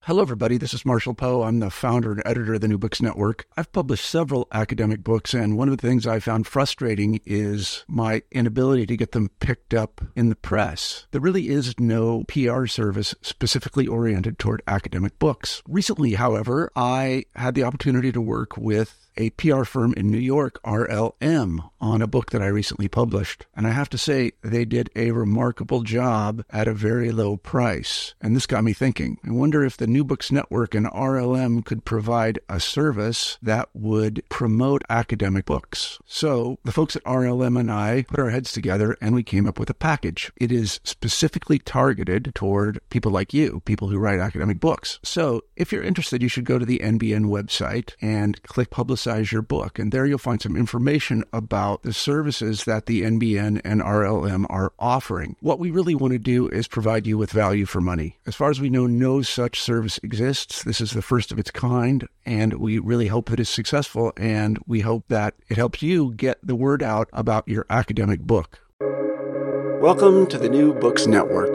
Hello, everybody. This is Marshall Poe. I'm the founder and editor of the New Books Network. I've published several academic books, and one of the things I found frustrating is my inability to get them picked up in the press. There really is no PR service specifically oriented toward academic books. Recently, however, I had the opportunity to work with a PR firm in New York, RLM, on a book that I recently published. And I have to say, they did a remarkable job at a very low price. And this got me thinking. I wonder if the New Books Network and RLM could provide a service that would promote academic books. So the folks at RLM and I put our heads together and we came up with a package. It is specifically targeted toward people like you, people who write academic books. So if you're interested, you should go to the NBN website and click Publicize Your Book. And there you'll find some information about the services that the NBN and RLM are offering. What we really want to do is provide you with value for money. As far as we know, no such service exists. This is the first of its kind, and we really hope that it's successful, and we hope that it helps you get the word out about your academic book. Welcome to the New Books Network.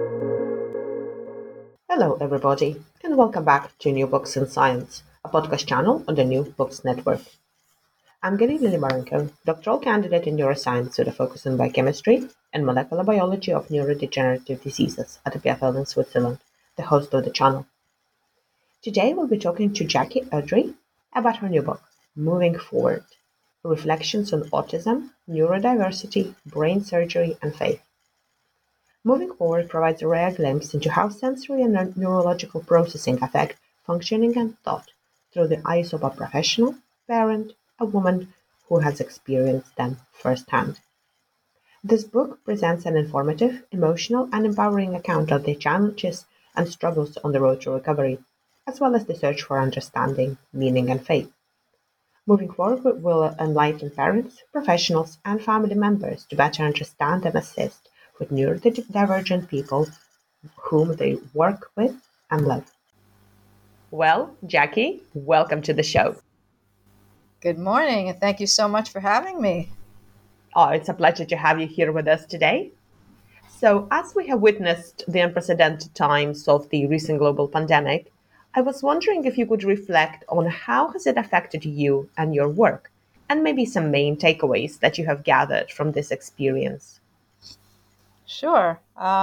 Hello, everybody, and welcome back to New Books in Science, a podcast channel on the New Books Network. I'm Gary Lilimarenko, doctoral candidate in neuroscience with a focus on biochemistry and molecular biology of neurodegenerative diseases at EPFL in Switzerland, the host of the channel. Today we'll be talking to Jackie Udry about her new book, Moving Forward: Reflections on Autism, Neurodiversity, Brain Surgery, and Faith. Moving Forward provides a rare glimpse into how sensory and neurological processing affect functioning and thought through the eyes of a professional, parent, a woman who has experienced them firsthand. This book presents an informative, emotional, and empowering account of the challenges and struggles on the road to recovery, as well as the search for understanding, meaning, and faith. Moving Forward will enlighten parents, professionals, and family members to better understand and assist with neurodivergent people whom they work with and love. Well, Jackie, welcome to the show. Good morning, and thank you so much for having me. Oh, it's a pleasure to have you here with us today. So, as we have witnessed the unprecedented times of the recent global pandemic, I was wondering if you could reflect on how has it affected you and your work, and maybe some main takeaways that you have gathered from this experience. Sure.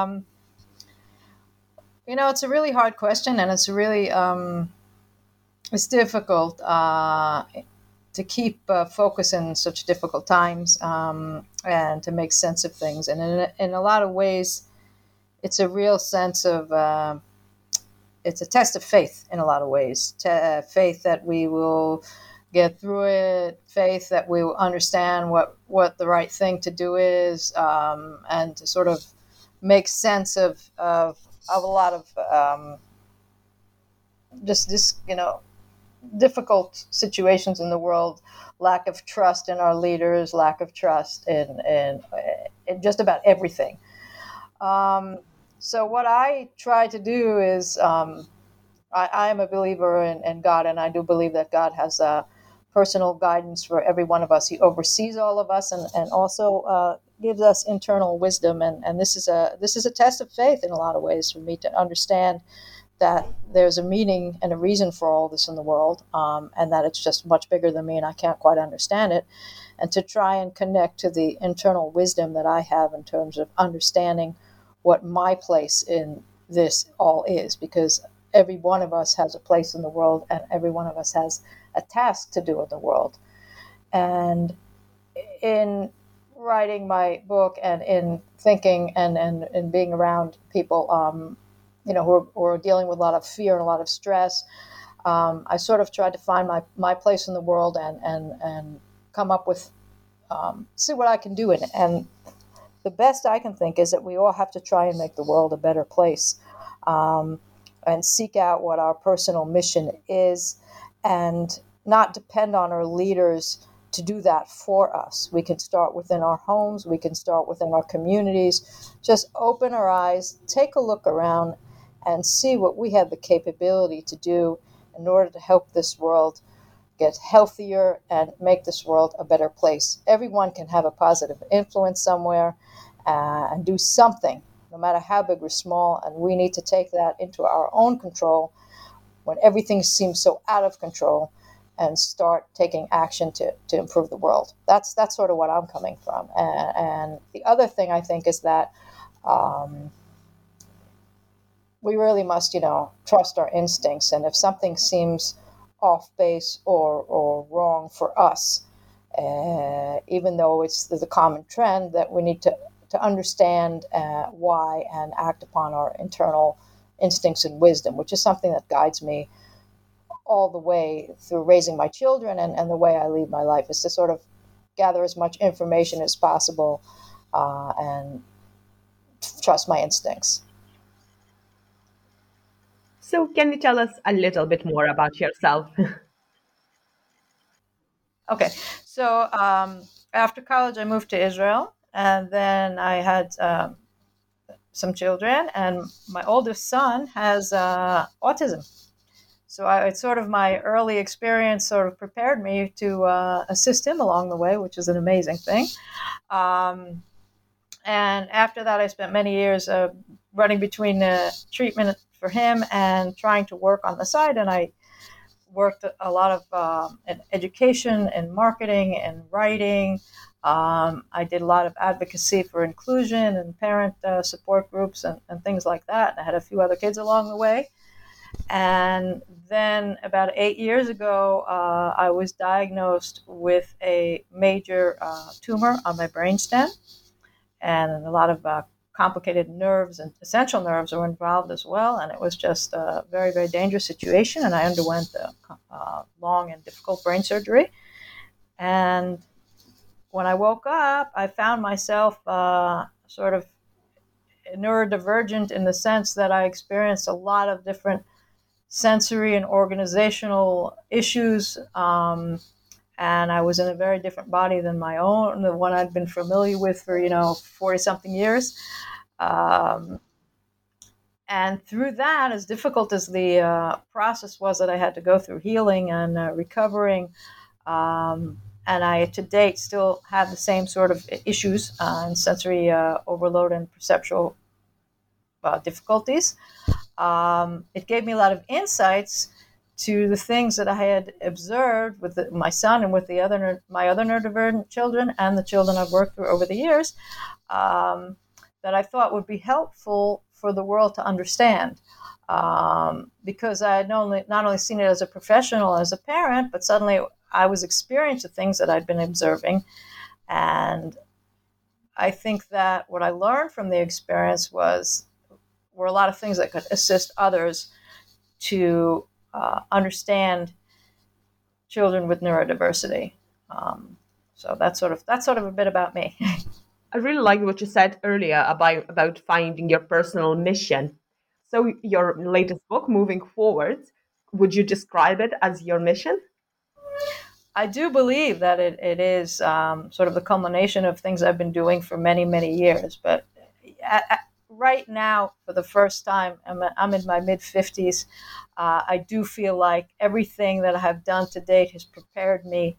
It's a really hard question, and it's really it's difficult to keep focus in such difficult times and to make sense of things. And in a lot of ways, it's a real sense of it's a test of faith in a lot of ways. Faith that we will get through it, faith that we will understand what the right thing to do is, and to sort of make sense of a lot of just this, difficult situations in the world, lack of trust in our leaders, lack of trust in just about everything. So what I try to do is, I am a believer in God, and I do believe that God has a personal guidance for every one of us. He oversees all of us, and also gives us internal wisdom. And this is a test of faith in a lot of ways for me to understand that there's a meaning and a reason for all this in the world, and that it's just much bigger than me, and I can't quite understand it. And to try and connect to the internal wisdom that I have in terms of understanding what my place in this all is, because every one of us has a place in the world, and every one of us has a task to do in the world. And in writing my book and in thinking and being around people, who are dealing with a lot of fear and a lot of stress, I sort of tried to find my place in the world and come up with, see what I can do in it. And the best I can think is that we all have to try and make the world a better place, and seek out what our personal mission is, and not depend on our leaders to do that for us. We can start within our homes. We can start within our communities. Just open our eyes, take a look around, and see what we have the capability to do in order to help this world get healthier and make this world a better place. Everyone can have a positive influence somewhere and do something, no matter how big or small, and we need to take that into our own control when everything seems so out of control, and start taking action to improve the world. That's sort of what I'm coming from. And the other thing I think is that we really must, trust our instincts. And if something seems off base or wrong for us, even though it's the common trend, that we need to understand why and act upon our internal instincts and wisdom, which is something that guides me all the way through raising my children and the way I lead my life, is to sort of gather as much information as possible and trust my instincts. So can you tell us a little bit more about yourself? Okay, so after college, I moved to Israel, and then I had some children, and my oldest son has autism. So it's sort of my early experience sort of prepared me to assist him along the way, which is an amazing thing. And after that, I spent many years running between treatment for him and trying to work on the side. And I worked a lot of in education and marketing and writing. I did a lot of advocacy for inclusion and parent support groups and things like that. I had a few other kids along the way. And then about 8 years ago, I was diagnosed with a major tumor on my brainstem, and a lot of complicated nerves and essential nerves were involved as well. And it was just a very, very dangerous situation. And I underwent a long and difficult brain surgery. And when I woke up, I found myself sort of neurodivergent in the sense that I experienced a lot of different sensory and organizational issues. And I was in a very different body than my own, the one I'd been familiar with for, 40-something years. And through that, as difficult as the process was that I had to go through healing and recovering, and I, to date, still have the same sort of issues and sensory overload and perceptual difficulties. It gave me a lot of insights to the things that I had observed with my son and with my other neurodivergent children and the children I've worked through over the years, that I thought would be helpful for the world to understand. Because I had not only seen it as a professional, as a parent, but suddenly I was experiencing things that I'd been observing. And I think that what I learned from the experience were a lot of things that could assist others to understand children with neurodiversity. So that's sort of a bit about me. I really like what you said earlier about finding your personal mission. So your latest book, Moving Forward, would you describe it as your mission? I do believe that it is sort of the culmination of things I've been doing for many, many years. But right now, for the first time, I'm in my mid-50s. I do feel like everything that I have done to date has prepared me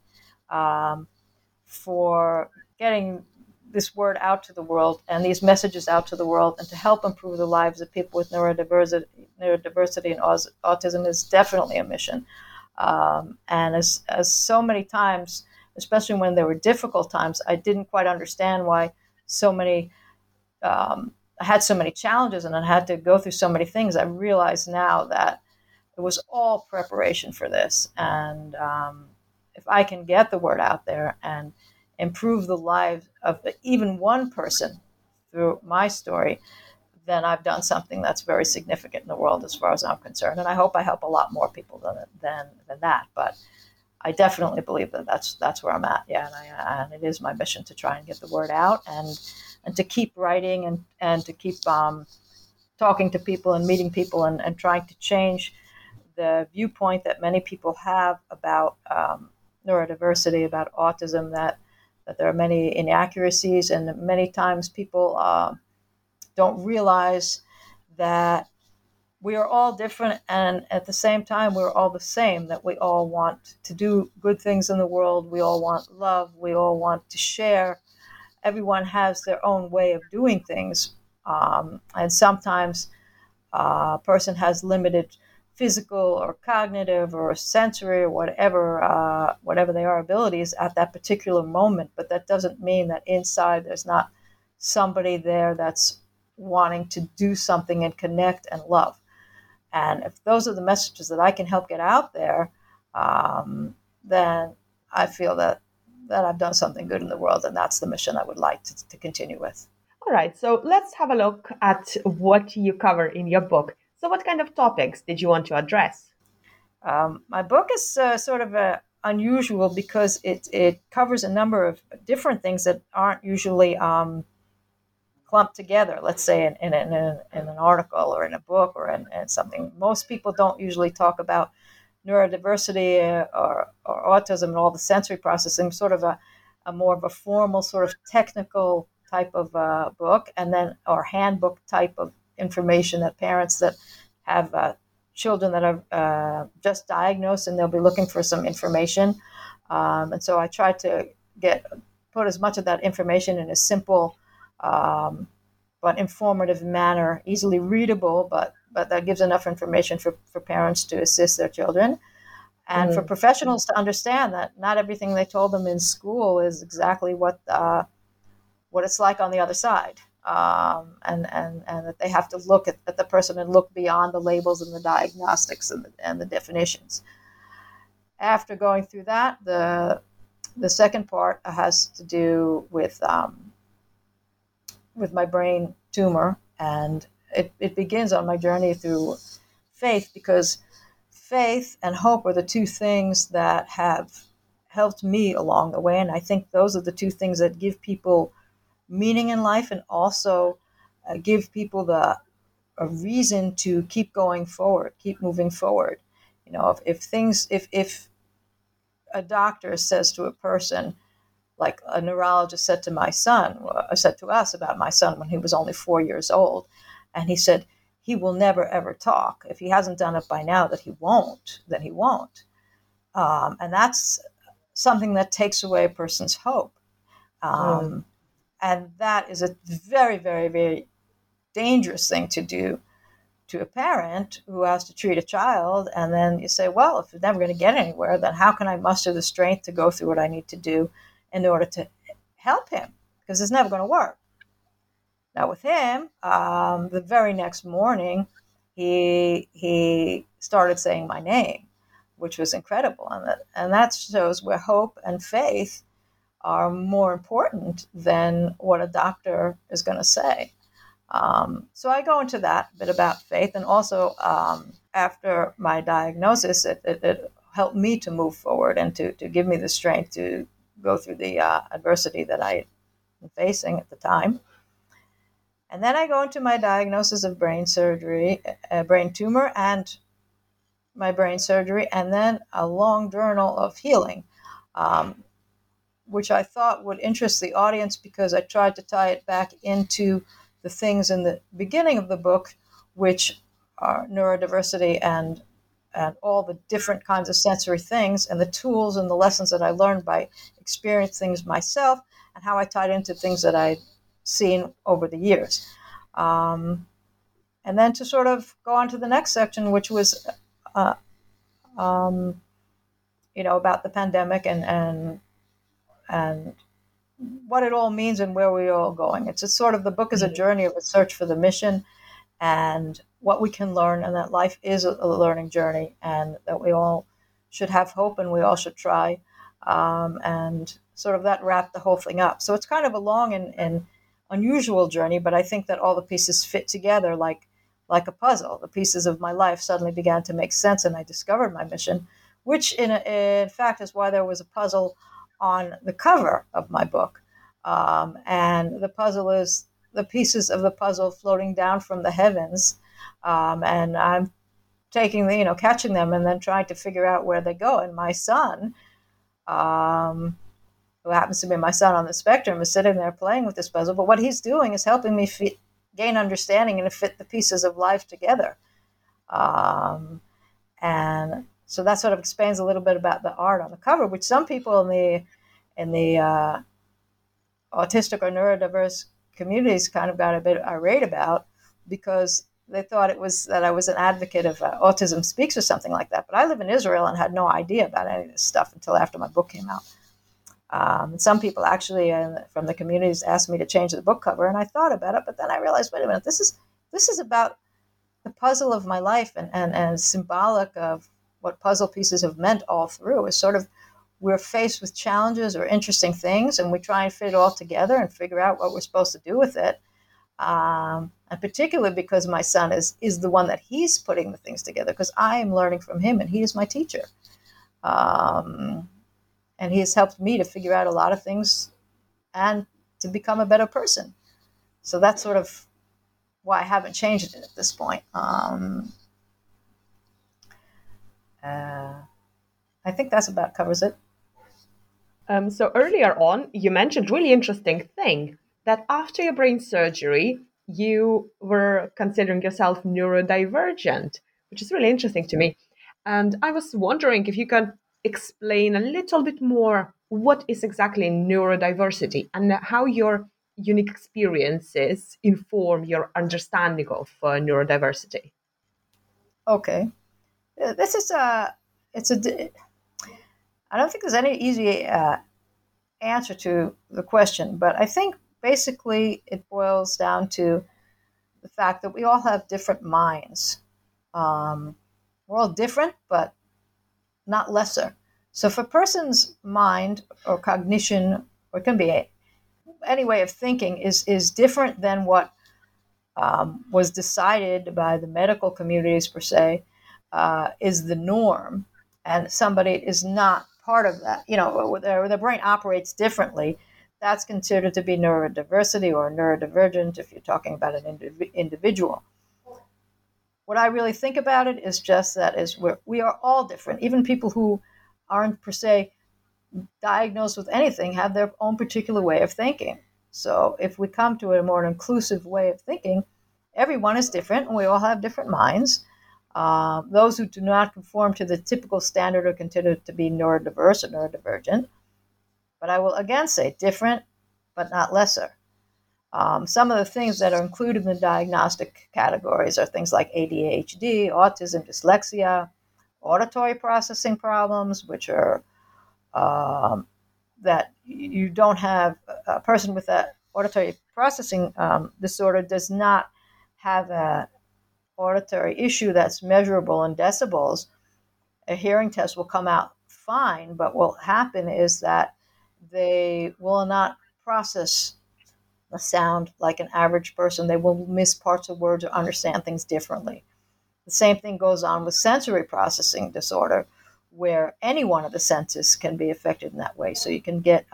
for getting this word out to the world and these messages out to the world, and to help improve the lives of people with neurodiversity and autism is definitely a mission. And as so many times, especially when there were difficult times, I didn't quite understand why so many I had so many challenges and I had to go through so many things. I realize now that it was all preparation for this. And if I can get the word out there and improve the lives of even one person through my story, then I've done something that's very significant in the world as far as I'm concerned. And I hope I help a lot more people than that. But I definitely believe that that's where I'm at. Yeah, and it is my mission to try and get the word out and to keep writing and to keep talking to people and meeting people and trying to change the viewpoint that many people have about neurodiversity, about autism, that there are many inaccuracies, and many times people don't realize that we are all different, and at the same time, we're all the same, that we all want to do good things in the world. We all want love. We all want to share. Everyone has their own way of doing things. And sometimes a person has limited physical or cognitive or sensory or whatever they are abilities at that particular moment. But that doesn't mean that inside there's not somebody there that's wanting to do something and connect and love. And if those are the messages that I can help get out there, then I feel that I've done something good in the world, and that's the mission I would like to continue with. All right, so let's have a look at what you cover in your book. So what kind of topics did you want to address? My book is sort of unusual because it covers a number of different things that aren't usually clumped together, let's say in an article or in a book or in something. Most people don't usually talk about neurodiversity or autism and all the sensory processing, sort of a more of a formal sort of technical type of book, and then or handbook type of information that parents that have children that are just diagnosed and they'll be looking for some information. And so I try to put as much of that information in a simple but informative manner, easily readable, but that gives enough information for parents to assist their children. And for professionals to understand that not everything they told them in school is exactly what it's like on the other side. And that they have to look at the person and look beyond the labels and the diagnostics and the definitions. After going through that, the second part has to do with my brain tumor, and it begins on my journey through faith, because faith and hope are the two things that have helped me along the way, and I think those are the two things that give people meaning in life and also give people a reason to keep going forward, keep moving forward. You know, if a doctor says to a person, like a neurologist said to us about my son when he was only 4 years old, and he said he will never ever talk. If he hasn't done it by now, that he won't, then he won't. And that's something that takes away a person's hope. And that is a very, very, very dangerous thing to do to a parent who has to treat a child. And then you say, well, if you're never going to get anywhere, then how can I muster the strength to go through what I need to do in order to help him? Because it's never going to work. Now with him, the very next morning, he started saying my name, which was incredible. And that shows where hope and faith are more important than what a doctor is going to say. So I go into that bit about faith, and also after my diagnosis, it helped me to move forward and to give me the strength to go through the adversity that I was facing at the time. And then I go into my diagnosis of brain surgery, brain tumor, and my brain surgery, and then a long journal of healing, which I thought would interest the audience because I tried to tie it back into the things in the beginning of the book, which are neurodiversity and all the different kinds of sensory things and the tools and the lessons that I learned by experiencing things myself, and how I tied into things that I'd seen over the years. And then to sort of go on to the next section, which was, about the pandemic and what it all means and where we're all going. It's just sort of, the book is a journey of a search for the mission and what we can learn, and that life is a learning journey, and that we all should have hope and we all should try. And sort of that wrapped the whole thing up. So it's kind of a long and unusual journey, but I think that all the pieces fit together like a puzzle. The pieces of my life suddenly began to make sense, and I discovered my mission, which in fact is why there was a puzzle on the cover of my book. And the puzzle is the pieces of the puzzle floating down from the heavens. And I'm taking catching them and then trying to figure out where they go. And my son, who happens to be my son on the spectrum, is sitting there playing with this puzzle. But what he's doing is helping me gain understanding and to fit the pieces of life together. And so that sort of explains a little bit about the art on the cover, which some people in the autistic or neurodiverse communities kind of got a bit irate about, because they thought it was that I was an advocate of Autism Speaks or something like that. But I live in Israel and had no idea about any of this stuff until after my book came out. And some people actually from the communities asked me to change the book cover, and I thought about it, but then I realized, wait a minute, this is about the puzzle of my life, and symbolic of what puzzle pieces have meant all through. Is sort of, we're faced with challenges or interesting things, and we try and fit it all together and figure out what we're supposed to do with it. And particularly because my son is the one that he's putting the things together, because I am learning from him, and he is my teacher. And he has helped me to figure out a lot of things and to become a better person. So that's sort of why I haven't changed it at this point. I think that's about covers it. So earlier on, you mentioned really interesting thing that after your brain surgery, you were considering yourself neurodivergent, which is really interesting to me. And I was wondering if you can explain a little bit more what is exactly neurodiversity and how your unique experiences inform your understanding of neurodiversity. Okay. This is I don't think there's any easy answer to the question, but I think basically it boils down to the fact that we all have different minds. We're all different, but not lesser. So if a person's mind or cognition, or it can be any way of thinking, is different than what was decided by the medical communities per se, is the norm, and somebody is not part of that, their brain operates differently, that's considered to be neurodiversity or neurodivergent if you're talking about an individual. What I really think about it is just that we are all different. Even people who aren't per se diagnosed with anything have their own particular way of thinking. So if we come to a more inclusive way of thinking, everyone is different and we all have different minds. Those who do not conform to the typical standard are considered to be neurodiverse or neurodivergent. But I will again say different, but not lesser. Some of the things that are included in the diagnostic categories are things like ADHD, autism, dyslexia, auditory processing problems, which are that you don't have a person with that auditory processing disorder does not have a auditory issue that's measurable in decibels. A hearing test will come out fine, but what will happen is that they will not process the sound like an average person. They will miss parts of words or understand things differently. The same thing goes on with sensory processing disorder, where any one of the senses can be affected in that way. So you can get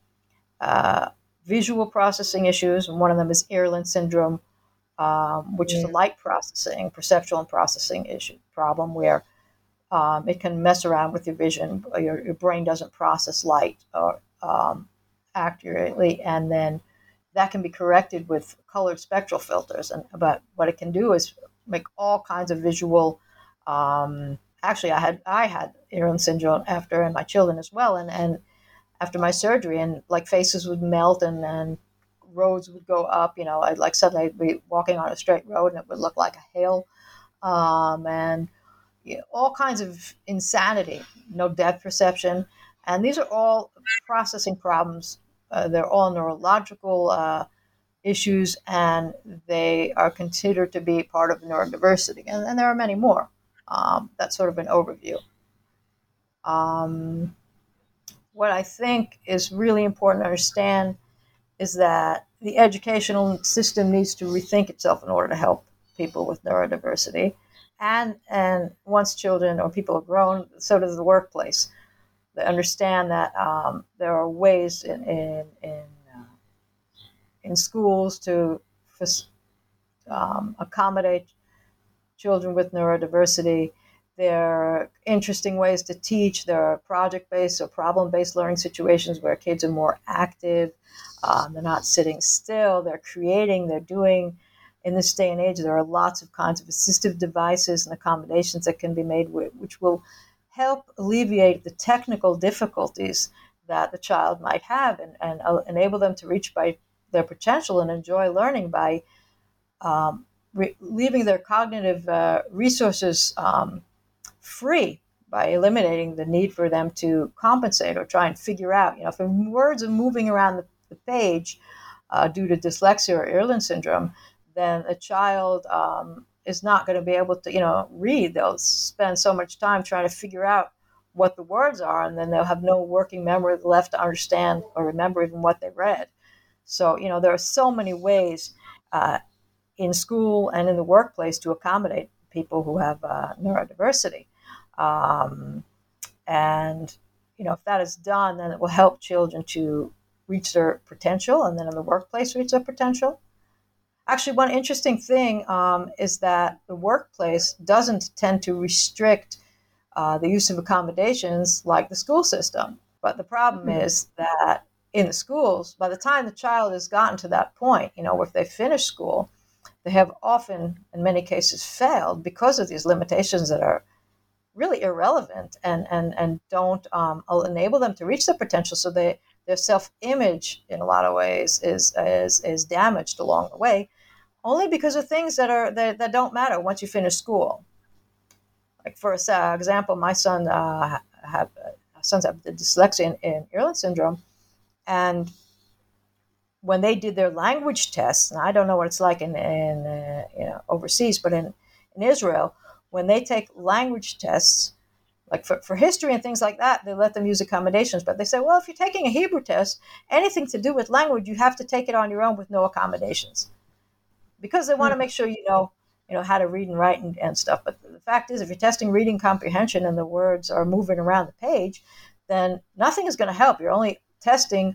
visual processing issues, and one of them is Irlen syndrome, which is a light processing, perceptual and processing issue problem, where it can mess around with your vision. Your brain doesn't process light or accurately, and then that can be corrected with colored spectral filters. But what it can do is make all kinds of visual. Actually, I had Irlen syndrome after, and my children as well, and after my surgery, and like faces would melt and roads would go up. I'd suddenly be walking on a straight road and it would look like a hill, and all kinds of insanity. No depth perception, and these are all processing problems. They're all neurological issues, and they are considered to be part of neurodiversity. And there are many more. That's sort of an overview. What I think is really important to understand is that the educational system needs to rethink itself in order to help people with neurodiversity. And once children or people are grown, so does the workplace. They understand that there are ways in schools to accommodate children with neurodiversity. There are interesting ways to teach. There are project-based or problem-based learning situations where kids are more active. They're not sitting still. They're creating. They're doing. In this day and age, there are lots of kinds of assistive devices and accommodations that can be made, which will help alleviate the technical difficulties that the child might have, and enable them to reach by their potential and enjoy learning by leaving their cognitive resources free by eliminating the need for them to compensate or try and figure out, if words are moving around the page due to dyslexia or Irlen syndrome, then a child is not going to be able to, read. They'll spend so much time trying to figure out what the words are, and then they'll have no working memory left to understand or remember even what they read. So, there are so many ways in school and in the workplace to accommodate people who have neurodiversity. And, if that is done, then it will help children to reach their potential, and then in the workplace reach their potential. Actually, one interesting thing is that the workplace doesn't tend to restrict the use of accommodations like the school system. But the problem is that in the schools, by the time the child has gotten to that point, where if they finish school, they have often, in many cases, failed because of these limitations that are really irrelevant and don't enable them to reach their potential. So their self-image, in a lot of ways, is damaged along the way, only because of things that don't matter once you finish school. Like, for example, my sons have the dyslexia and Irlen syndrome, and when they did their language tests, and I don't know what it's like in overseas, but in Israel, when they take language tests, like for history and things like that, they let them use accommodations. But they say, well, if you're taking a Hebrew test, anything to do with language, you have to take it on your own with no accommodations, because they want to make sure you know how to read and write and stuff. But the fact is, if you're testing reading comprehension and the words are moving around the page, then nothing is going to help. You're only testing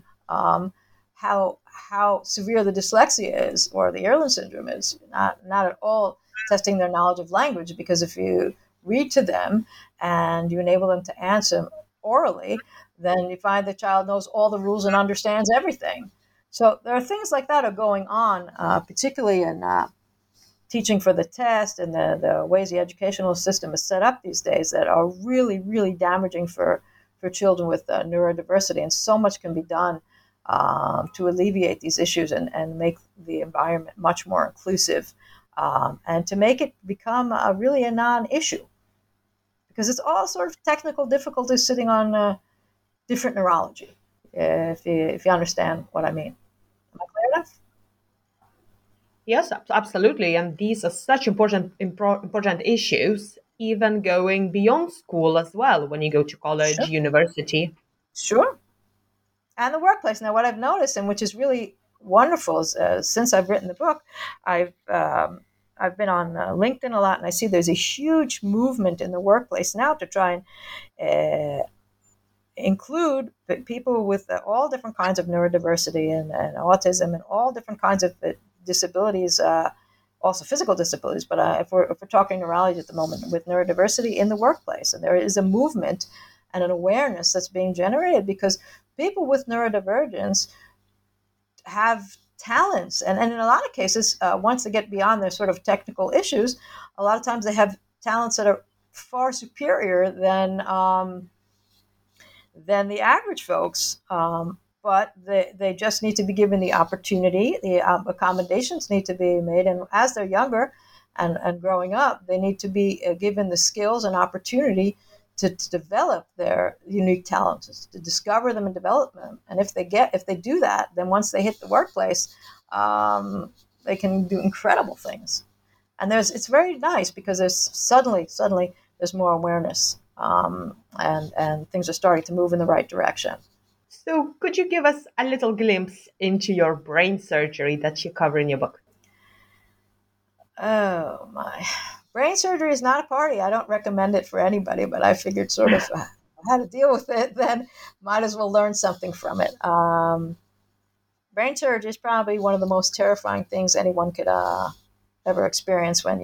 how severe the dyslexia is or the Irlen syndrome is, not at all testing their knowledge of language, because if you read to them and you enable them to answer orally, then you find the child knows all the rules and understands everything. So there are things like that are going on, particularly in teaching for the test and the ways the educational system is set up these days, that are really, really damaging for children with neurodiversity. And so much can be done to alleviate these issues and make the environment much more inclusive, and to make it become really a non-issue, because it's all sort of technical difficulties sitting on different neurology, if you understand what I mean. Am I clear enough? Yes, absolutely. And these are such important issues, even going beyond school as well, when you go to college, Sure. University. Sure. And the workplace. Now, what I've noticed, and which is really wonderful, is since I've written the book, I've been on LinkedIn a lot, and I see there's a huge movement in the workplace now to try and include people with all different kinds of neurodiversity and autism and all different kinds of disabilities, also physical disabilities. But if we're talking neurology at the moment, with neurodiversity in the workplace, and there is a movement and an awareness that's being generated, because people with neurodivergence have talents, and in a lot of cases, once they get beyond their sort of technical issues, a lot of times they have talents that are far superior than the average folks. But they just need to be given the opportunity. The accommodations need to be made, and as they're younger and growing up, they need to be given the skills and opportunity to develop their unique talents, to discover them and develop them. And if they do that, then once they hit the workplace, they can do incredible things. And it's very nice, because there's suddenly there's more awareness, and things are starting to move in the right direction. So could you give us a little glimpse into your brain surgery that you cover in your book? Oh, my. Brain surgery is not a party. I don't recommend it for anybody, but I figured sort of how to deal with it, then might as well learn something from it. Brain surgery is probably one of the most terrifying things anyone could ever experience. When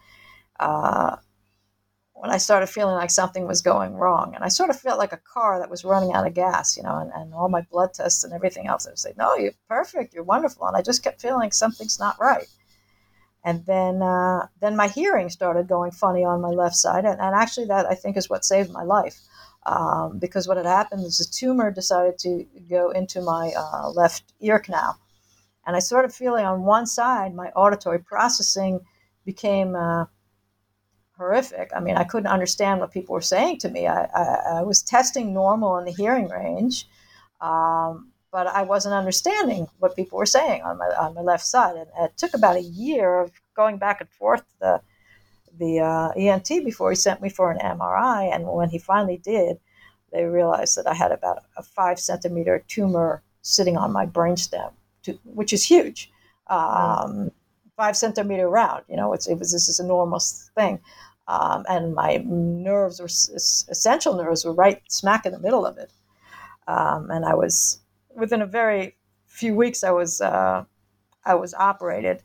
I started feeling like something was going wrong, and I sort of felt like a car that was running out of gas, and all my blood tests and everything else, I would say, no, you're perfect, you're wonderful. And I just kept feeling like something's not right. And then my hearing started going funny on my left side. And actually that, I think, is what saved my life. Because what had happened is a tumor decided to go into my left ear canal. And I started feeling on one side, my auditory processing became horrific. I mean, I couldn't understand what people were saying to me. I was testing normal in the hearing range, but I wasn't understanding what people were saying on my left side. And it took about a year of going back and forth to the ENT before he sent me for an MRI. And when he finally did, they realized that I had about a 5-centimeter tumor sitting on my brainstem, which is huge. 5-centimeter round, this is an enormous thing. And my nerves essential nerves were right smack in the middle of it. And I was, within a very few weeks, I was operated.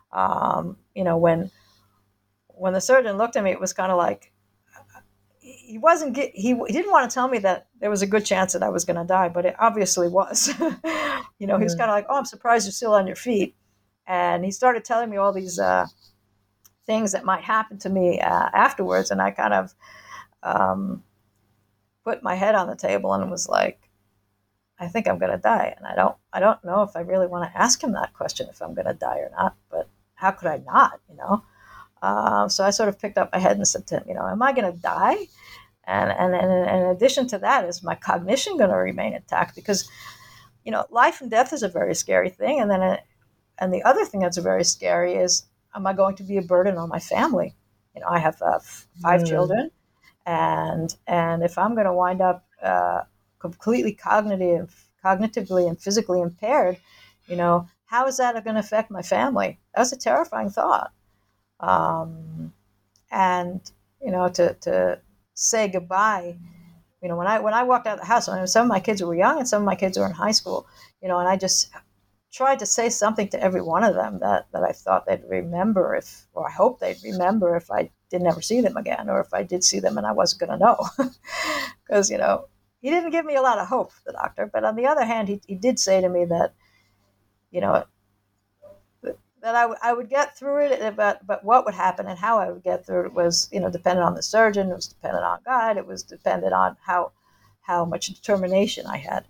When the surgeon looked at me, it was kind of like, he didn't want to tell me that there was a good chance that I was going to die, but it obviously was. He was kind of like, "Oh, I'm surprised you're still on your feet." And he started telling me all these things that might happen to me afterwards. And I kind of put my head on the table and was like, I think I'm going to die. And I don't know if I really want to ask him that question, if I'm going to die or not, but how could I not, So I sort of picked up my head and said to him, am I going to die? And in addition to that, is my cognition going to remain intact? Because, life and death is a very scary thing. And then, and the other thing that's very scary is, am I going to be a burden on my family? I have 5 children, and if I'm going to wind up completely cognitively and physically impaired, how is that going to affect my family? That's a terrifying thought. And to say goodbye, when I walked out of the house, some of my kids were young and some of my kids were in high school, and I just tried to say something to every one of them that I thought they'd remember, or I hope they'd remember if I didn't ever see them again, or if I did see them and I wasn't going to know. Because, he didn't give me a lot of hope, the doctor. But on the other hand, he did say to me that, that I would get through it, but what would happen and how I would get through it was, dependent on the surgeon, it was dependent on God, it was dependent on how much determination I had.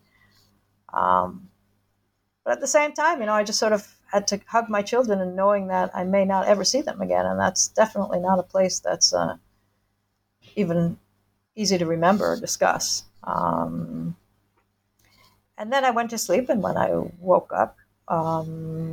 But at the same time, I just sort of had to hug my children and knowing that I may not ever see them again. And that's definitely not a place that's even easy to remember or discuss. And then I went to sleep, and when I woke up, I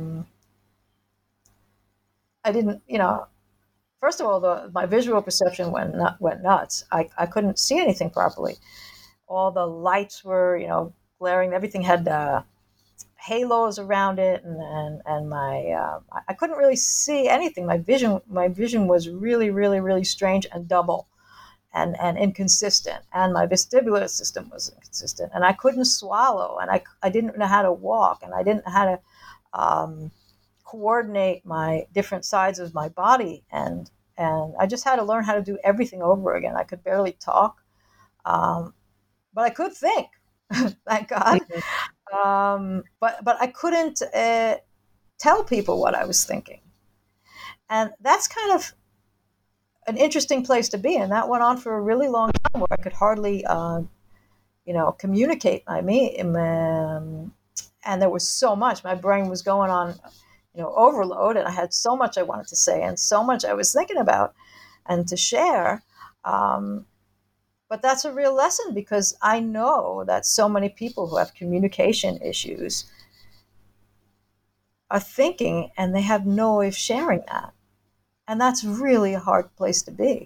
didn't, first of all, my visual perception went nuts. I couldn't see anything properly. All the lights were, glaring. Everything had halos around it, and my I couldn't really see anything. My vision was really, really, really strange and double, and inconsistent. And my vestibular system was inconsistent, and I couldn't swallow, and I didn't know how to walk, and I didn't know how to coordinate my different sides of my body, and I just had to learn how to do everything over again. I could barely talk, but I could think. Thank God. But I couldn't tell people what I was thinking. And that's kind of an interesting place to be. And that went on for a really long time, where I could hardly, communicate. And there was so much. My brain was going on, overload, and I had so much I wanted to say and so much I was thinking about and to share. But that's a real lesson, because I know that so many people who have communication issues are thinking, and they have no way of sharing that. And that's really a hard place to be.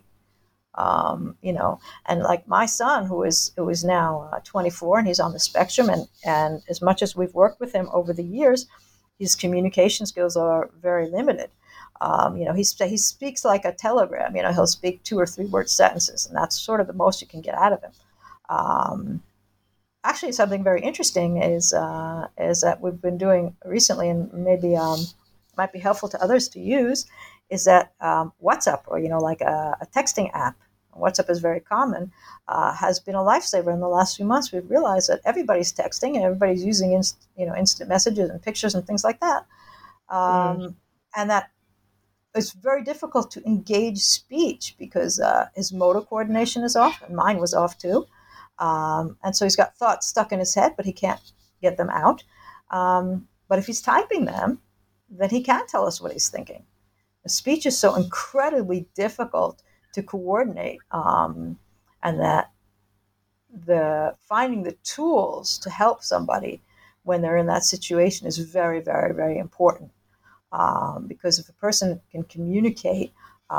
And like my son, who is now 24, and he's on the spectrum, and as much as we've worked with him over the years, his communication skills are very limited. He speaks like a telegram. He'll speak 2 or 3 word sentences, and that's sort of the most you can get out of him. Actually, something very interesting is that we've been doing recently, and maybe might be helpful to others to use, is that WhatsApp, or like a texting app. WhatsApp is very common, has been a lifesaver in the last few months. We've realized that everybody's texting and everybody's using instant messages and pictures and things like that, and that it's very difficult to engage speech, because his motor coordination is off, and mine was off too, and so he's got thoughts stuck in his head, but he can't get them out. But if he's typing them, then he can tell us what he's thinking. speech is so incredibly difficult to coordinate, and that the finding the tools to help somebody when they're in that situation is very, very, very important. Because if a person can communicate,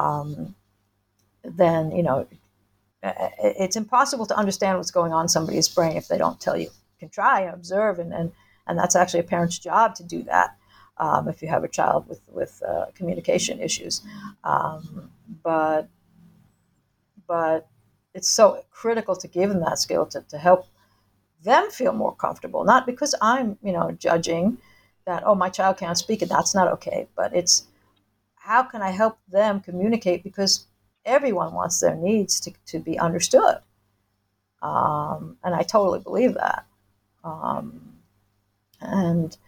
then it's impossible to understand what's going on in somebody's brain if they don't tell you. You can try and observe, and that's actually a parent's job to do that if you have a child with communication issues. But it's so critical to give them that skill to help them feel more comfortable, not because I'm judging that, oh, my child can't speak and that's not okay, but it's how can I help them communicate, because everyone wants their needs to be understood. And I totally believe that. And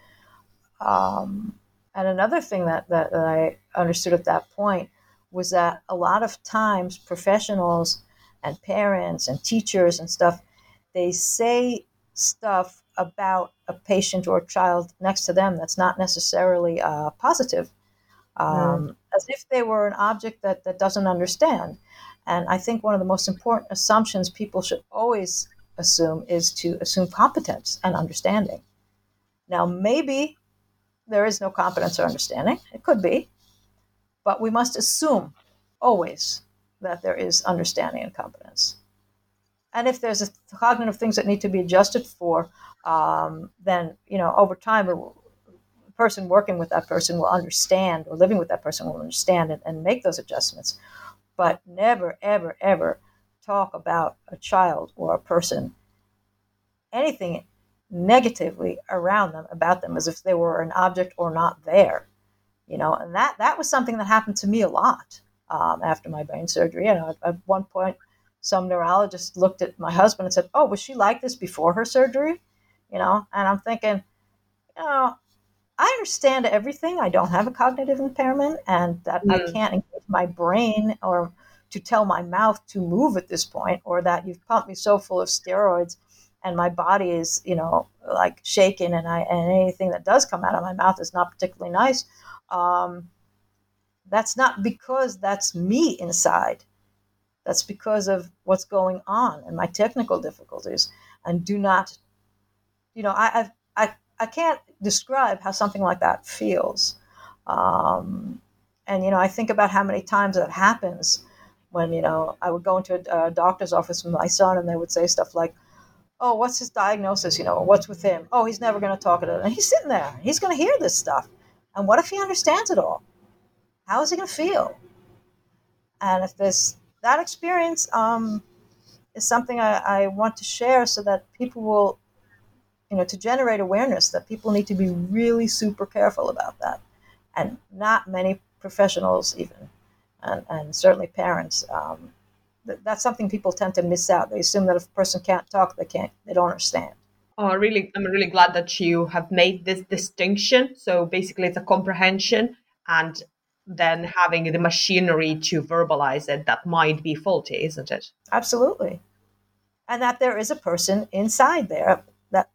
another thing that I understood at that point was that a lot of times professionals and parents and teachers and stuff, they say stuff about a patient or a child next to them that's not necessarily positive, as if they were an object that doesn't understand. And I think one of the most important assumptions people should always assume is to assume competence and understanding. Now, maybe there is no competence or understanding. It could be. But we must assume always that there is understanding and competence. And if there's cognitive things that need to be adjusted for, then, over time, the person working with that person will understand, or living with that person will understand and make those adjustments. But never, ever, ever talk about a child or a person, anything negatively around them, about them, as if they were an object or not there. And that was something that happened to me a lot after my brain surgery. At one point, some neurologist looked at my husband and said, "Oh, was she like this before her surgery?" And I'm thinking, I understand everything. I don't have a cognitive impairment, and that I can't engage my brain or to tell my mouth to move at this point, or that you've pumped me so full of steroids and my body is, like shaking, and anything that does come out of my mouth is not particularly nice. That's not because that's me inside. That's because of what's going on and my technical difficulties. And do not, I can't describe how something like that feels. And I think about how many times that happens when, I would go into a doctor's office with my son, and they would say stuff like, "Oh, what's his diagnosis? What's with him? Oh, he's never going to talk it." And he's sitting there. He's going to hear this stuff. And what if he understands it all? How is he going to feel? And if that experience is something I want to share, so that people will, to generate awareness that people need to be really super careful about that. And not many professionals even, and certainly parents, that's something people tend to miss out. They assume that if a person can't talk, they don't understand. Oh, I'm really glad that you have made this distinction. So basically it's a comprehension, and then having the machinery to verbalize it that might be faulty, isn't it? Absolutely. And that there is a person inside there that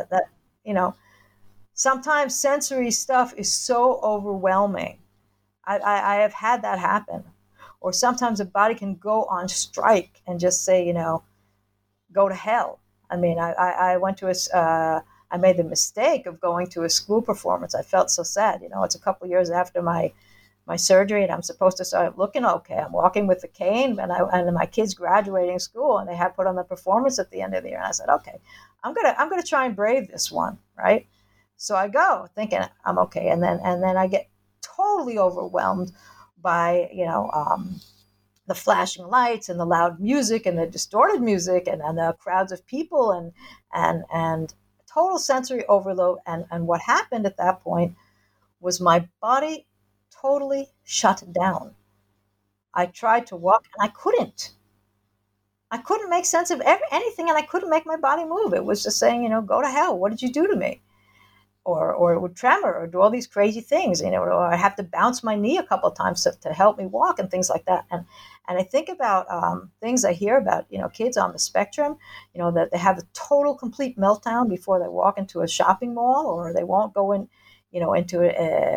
sometimes sensory stuff is so overwhelming. I have had that happen. Or sometimes a body can go on strike and just say, go to hell. I mean, I went to I made the mistake of going to a school performance. I felt so sad. It's a couple of years after my surgery, and I'm supposed to start looking okay. I'm walking with a cane, and my kids graduating school, and they had put on the performance at the end of the year. And I said, okay, I'm gonna try and brave this one, right? So I go thinking I'm okay, and then I get totally overwhelmed by the flashing lights and the loud music and the distorted music and the crowds of people and total sensory overload. And what happened at that point was my body totally shut down. I tried to walk and I couldn't. I couldn't make sense of anything, and I couldn't make my body move. It was just saying, go to hell. What did you do to me? Or it would tremor or do all these crazy things, or I have to bounce my knee a couple of times to help me walk and things like that. And I think about things I hear about, kids on the spectrum, that they have a total complete meltdown before they walk into a shopping mall, or they won't go in, into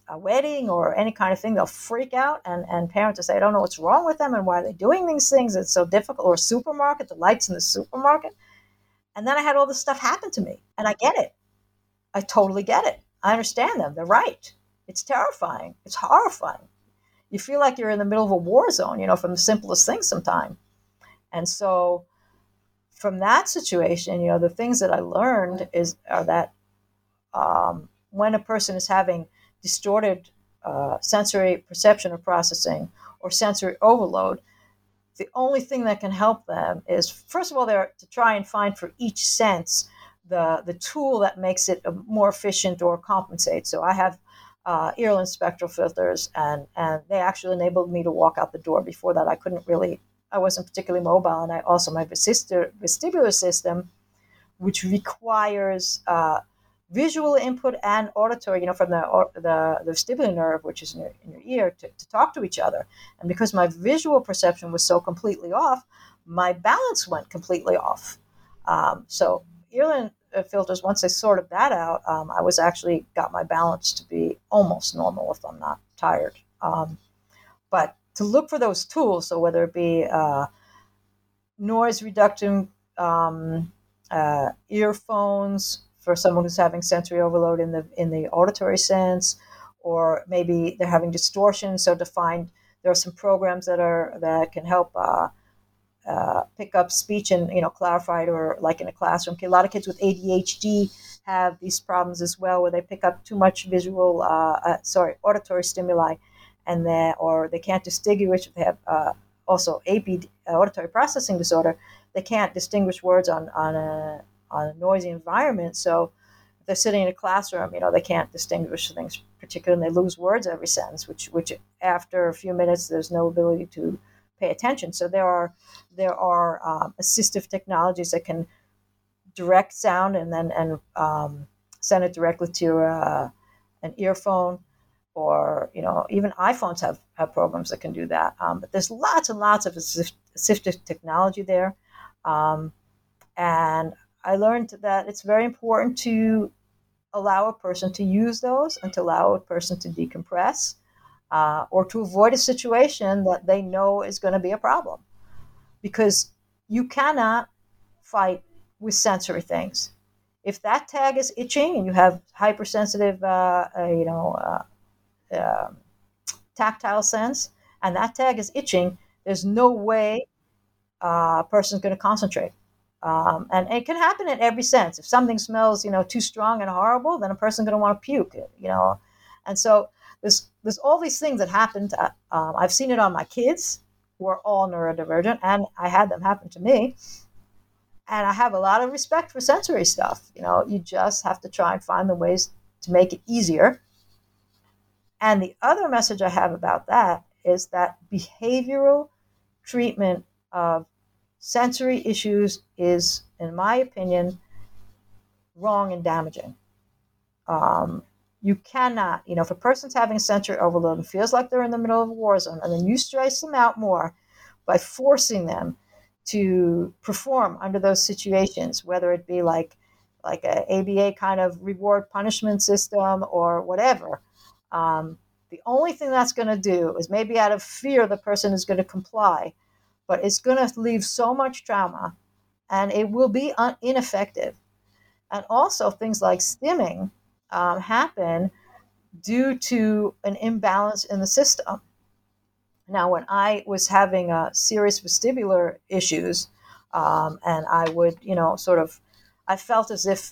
a wedding or any kind of thing, they'll freak out, and parents will say, I don't know what's wrong with them and why they're doing these things. It's so difficult. Or supermarket, the lights in the supermarket. And then I had all this stuff happen to me, and I get it. I totally get it. I understand them. They're right. It's terrifying. It's horrifying. You feel like you're in the middle of a war zone, from the simplest things sometimes. And so from that situation, the things that I learned are that when a person is having distorted sensory perception or processing or sensory overload, the only thing that can help them is, first of all, they're to try and find for each sense the tool that makes it more efficient or compensate. So I have Earlin spectral filters, and they actually enabled me to walk out the door. Before that, I wasn't particularly mobile, and I also my vestibular system, which requires visual input and auditory, from the vestibular nerve, which is in your ear, to talk to each other. And because my visual perception was so completely off, my balance went completely off. So Earlin filters, once I sorted that out, I was actually got my balance to be almost normal if I'm not tired. But to look for those tools, so whether it be noise reduction earphones for someone who's having sensory overload in the auditory sense, or maybe they're having distortion. So there are some programs that can help pick up speech and clarify it, or like in a classroom. A lot of kids with ADHD have these problems as well, where they pick up too much auditory stimuli, or they can't distinguish. If they have also APD, auditory processing disorder, they can't distinguish words on a noisy environment. So if they're sitting in a classroom, they can't distinguish things particularly, and they lose words every sentence, which after a few minutes, there's no ability to pay attention. So there are assistive technologies that can direct sound and then send it directly to an earphone, or even iPhones have programs that can do that. But there's lots and lots of assistive technology there, and I learned that it's very important to allow a person to use those and to allow a person to decompress, or to avoid a situation that they know is going to be a problem. Because you cannot fight with sensory things. If that tag is itching and you have hypersensitive, tactile sense, and that tag is itching, there's no way a person's going to concentrate. And it can happen in every sense. If something smells, too strong and horrible, then a person's going to want to puke, And so there's all these things that happen. I've seen it on my kids, who are all neurodivergent, and I had them happen to me. And I have a lot of respect for sensory stuff. You just have to try and find the ways to make it easier. And the other message I have about that is that behavioral treatment of sensory issues is, in my opinion, wrong and damaging. You cannot, if a person's having sensory overload and feels like they're in the middle of a war zone, and then you stress them out more by forcing them to perform under those situations, whether it be like a ABA kind of reward punishment system or whatever, the only thing that's going to do is, maybe out of fear, the person is going to comply, but it's going to leave so much trauma, and it will be ineffective. And also things like stimming happen due to an imbalance in the system. Now, when I was having serious vestibular issues, and I would, I felt as if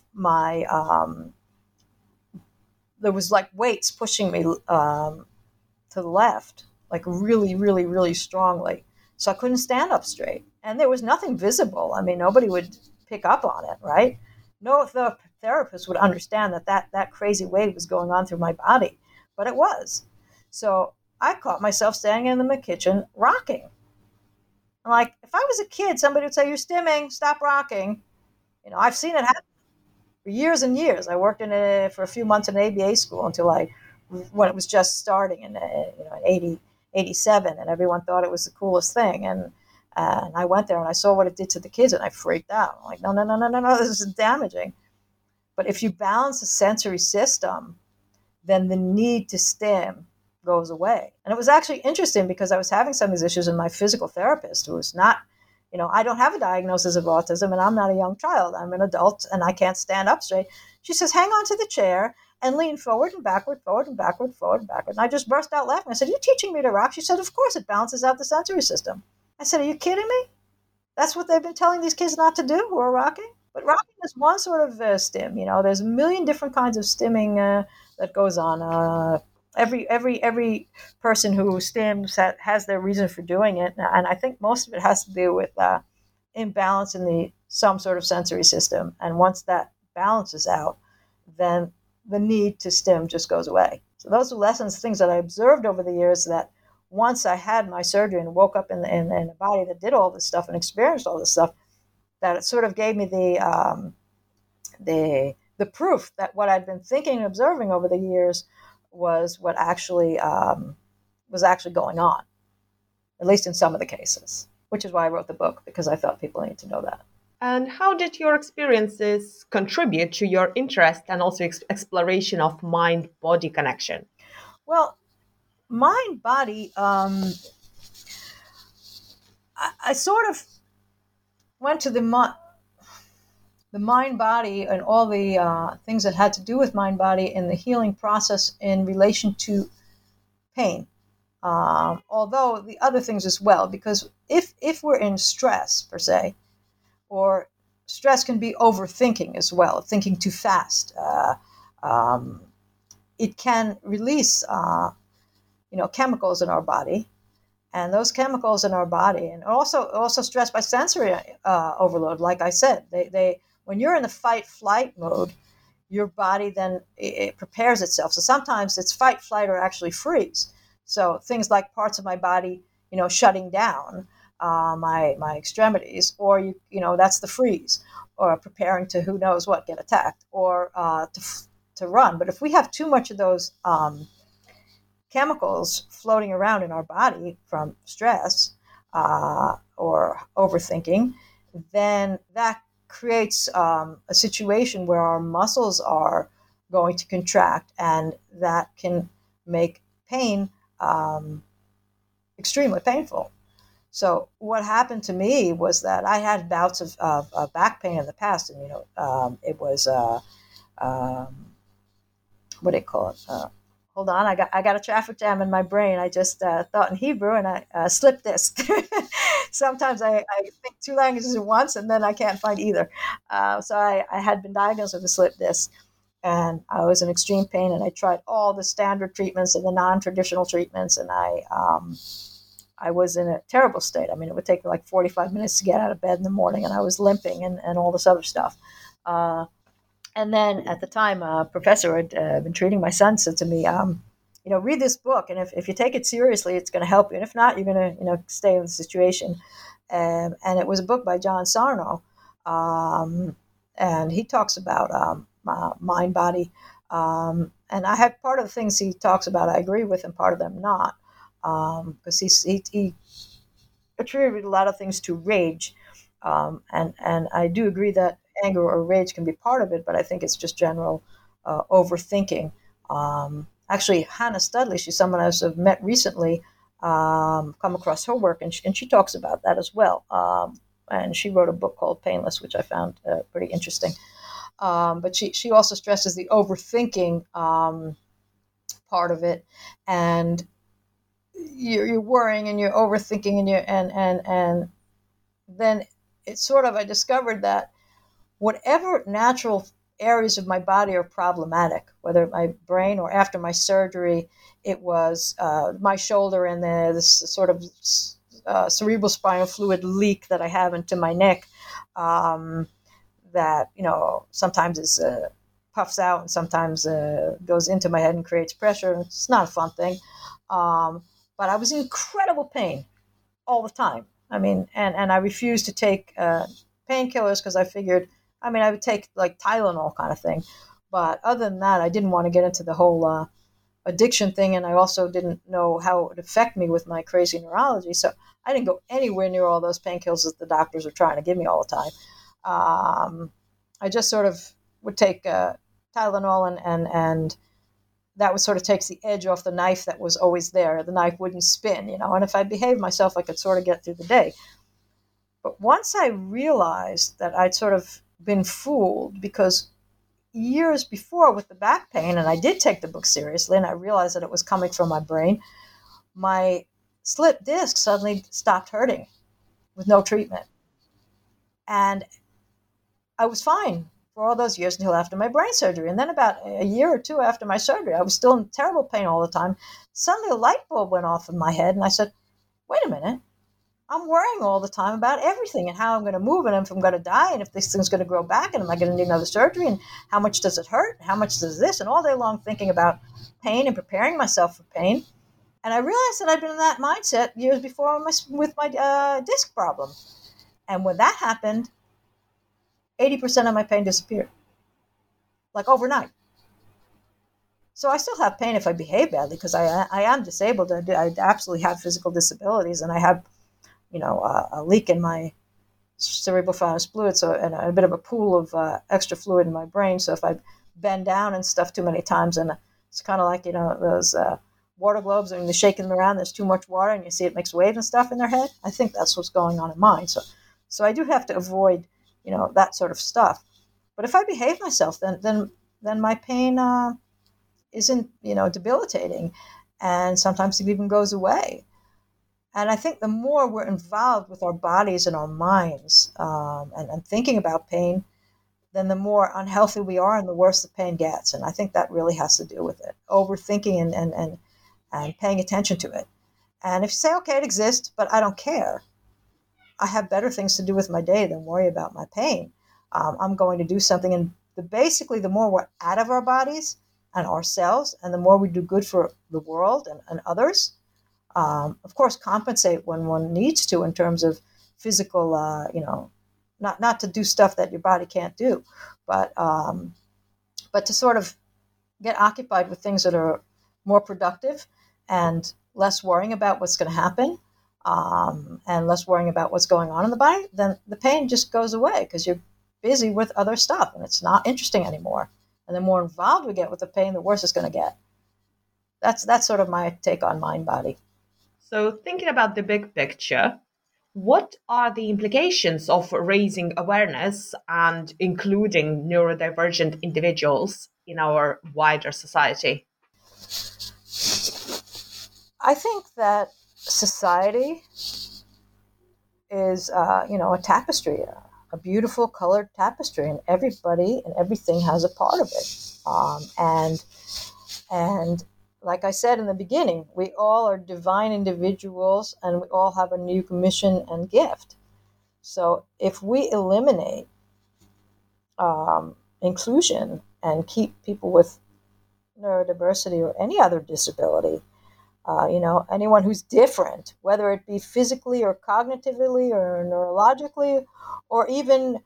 there was like weights pushing me to the left, like really, really, really strongly. So I couldn't stand up straight. And there was nothing visible. I mean, nobody would pick up on it, right? No therapist would understand that crazy wave was going on through my body, but it was. So I caught myself standing in the kitchen rocking. I'm like, if I was a kid, somebody would say, "You're stimming, stop rocking." I've seen it happen for years and years. I worked for a few months in an ABA school when it was just starting in 87, and everyone thought it was the coolest thing. And I went there and I saw what it did to the kids, and I freaked out. I'm like, no, this is damaging. But if you balance the sensory system, then the need to stim goes away. And it was actually interesting because I was having some of these issues, and my physical therapist, who was not, I don't have a diagnosis of autism, and I'm not a young child. I'm an adult, and I can't stand up straight. She says, hang on to the chair and lean forward and backward, forward and backward, forward and backward. And I just burst out laughing. I said, are you teaching me to rock? She said, of course, it balances out the sensory system. I said, are you kidding me? That's what they've been telling these kids not to do who are rocking? But rocking is one sort of stim. There's a million different kinds of stimming that goes on. Every person who stims has their reason for doing it, and I think most of it has to do with imbalance in some sort of sensory system. And once that balances out, then the need to stim just goes away. So those are lessons, things that I observed over the years, that once I had my surgery and woke up in a body that did all this stuff and experienced all this stuff, that it sort of gave me the proof that what I'd been thinking and observing over the years was what actually was actually going on, at least in some of the cases, which is why I wrote the book, because I thought people need to know that. And how did your experiences contribute to your interest and also exploration of mind-body connection? Well, mind-body, I sort of went to the mind-body and all the things that had to do with mind-body in the healing process in relation to pain. Although the other things as well, because if we're in stress, per se, or stress can be overthinking as well, thinking too fast. It can release, chemicals in our body, and those chemicals in our body, and also stressed by sensory overload. Like I said, they when you're in the fight-flight mode, your body then it prepares itself. So sometimes it's fight, flight, or actually freeze. So things like parts of my body, shutting down. My extremities, or that's the freeze, or preparing to who knows what, get attacked, or to run. But if we have too much of those chemicals floating around in our body from stress or overthinking, then that creates a situation where our muscles are going to contract, and that can make pain extremely painful. So what happened to me was that I had bouts of back pain in the past, and it was what do you call it? Hold on, I got a traffic jam in my brain. I just thought in Hebrew, and I slip disc. Sometimes I think two languages at once, and then I can't find either. So I had been diagnosed with a slip disc, and I was in extreme pain, and I tried all the standard treatments and the non-traditional treatments, and I was in a terrible state. I mean, it would take me like 45 minutes to get out of bed in the morning, and I was limping and all this other stuff. And then at the time, a professor had been treating my son, said to me, read this book, and if you take it seriously, it's going to help you. And if not, you're going to stay in the situation. And it was a book by John Sarno, and he talks about mind, body. And I had part of the things he talks about I agree with, and part of them not. Because he attributed a lot of things to rage, and I do agree that anger or rage can be part of it, but I think it's just general overthinking. Actually, Hannah Studley, she's someone I've met recently, come across her work, and she talks about that as well. And she wrote a book called Painless, which I found pretty interesting. But she also stresses the overthinking part of it, and you're worrying and you're overthinking and then it's sort of, I discovered that whatever natural areas of my body are problematic, whether my brain or after my surgery, it was my shoulder and this sort of cerebral spinal fluid leak that I have into my neck, that sometimes is puffs out and sometimes goes into my head and creates pressure. It's not a fun thing. But I was in incredible pain all the time. I mean, and I refused to take painkillers because I figured, I would take like Tylenol kind of thing. But other than that, I didn't want to get into the whole addiction thing. And I also didn't know how it would affect me with my crazy neurology. So I didn't go anywhere near all those painkillers that the doctors were trying to give me all the time. I just sort of would take Tylenol and that would sort of takes the edge off the knife that was always there. The knife wouldn't spin, and if I behaved myself, I could sort of get through the day. But once I realized that I'd sort of been fooled, because years before with the back pain, and I did take the book seriously, and I realized that it was coming from my brain, my slip disc suddenly stopped hurting with no treatment. And I was fine for all those years until after my brain surgery. And then about a year or two after my surgery, I was still in terrible pain all the time. Suddenly a light bulb went off in my head, and I said, wait a minute. I'm worrying all the time about everything and how I'm going to move, and if I'm going to die, and if this thing's going to grow back, and am I going to need another surgery, and how much does it hurt? How much does this? And all day long thinking about pain and preparing myself for pain. And I realized that I'd been in that mindset years before with my disc problem. And when that happened, 80% of my pain disappeared, like overnight. So I still have pain if I behave badly, because I am disabled. I absolutely have physical disabilities, and I have, a leak in my cerebrospinal fluid, and a bit of a pool of extra fluid in my brain. So if I bend down and stuff too many times, and it's kind of like, those water globes, and you shake them around, there's too much water, and you see it makes waves and stuff in their head. I think that's what's going on in mine. So I do have to avoid, that sort of stuff. But if I behave myself, then my pain isn't, debilitating, and sometimes it even goes away. And I think the more we're involved with our bodies and our minds, and thinking about pain, then the more unhealthy we are and the worse the pain gets. And I think that really has to do with it. Overthinking and paying attention to it. And if you say, okay, it exists, but I don't care, I have better things to do with my day than worry about my pain. I'm going to do something. And basically, the more we're out of our bodies and ourselves, and the more we do good for the world and others, of course, compensate when one needs to in terms of physical, not to do stuff that your body can't do, but to sort of get occupied with things that are more productive and less worrying about what's going to happen, and less worrying about what's going on in the body, then the pain just goes away because you're busy with other stuff and it's not interesting anymore. And the more involved we get with the pain, the worse it's going to get. That's sort of my take on mind body. So thinking about the big picture, what are the implications of raising awareness and including neurodivergent individuals in our wider society? I think that society is, a tapestry, a beautiful colored tapestry, and everybody and everything has a part of it. And like I said in the beginning, we all are divine individuals, and we all have a unique mission and gift. So if we eliminate inclusion and keep people with neurodiversity or any other disability, anyone who's different, whether it be physically or cognitively or neurologically, or even,